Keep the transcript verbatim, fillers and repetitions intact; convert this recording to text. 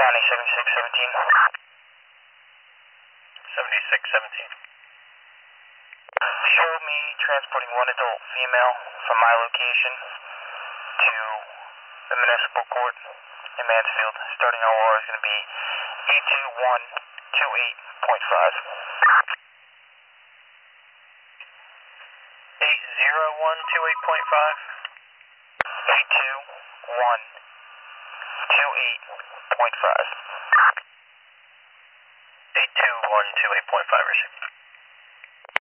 County seventy-six seventeen. seventy-six seventeen. Show me transporting one adult female from my location to the municipal court in Mansfield. Starting O R is going to be eight two one two eight point five. eight zero one two eight point five. eight two one two eight point five. eight two one two eight point five, receive.